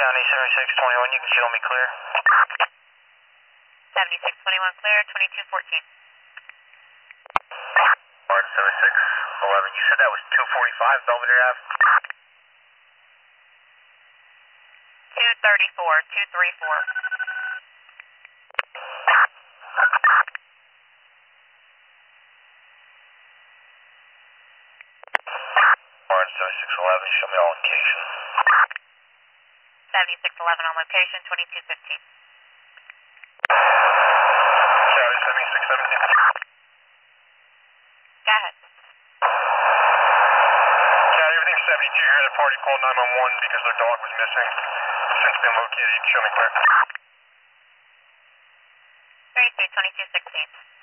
County 7621, you can show me clear. 7621 clear, 2214. Martin 7611, you said that was 245 Belvedere Ave? 234, 234. Martin 7611, show me all location. 7611 on location, 2215. County 7617. Go ahead. County, everything's 72 here. The party called 911 because their dog was missing. Since been located, you can show me clear. 32, 2216.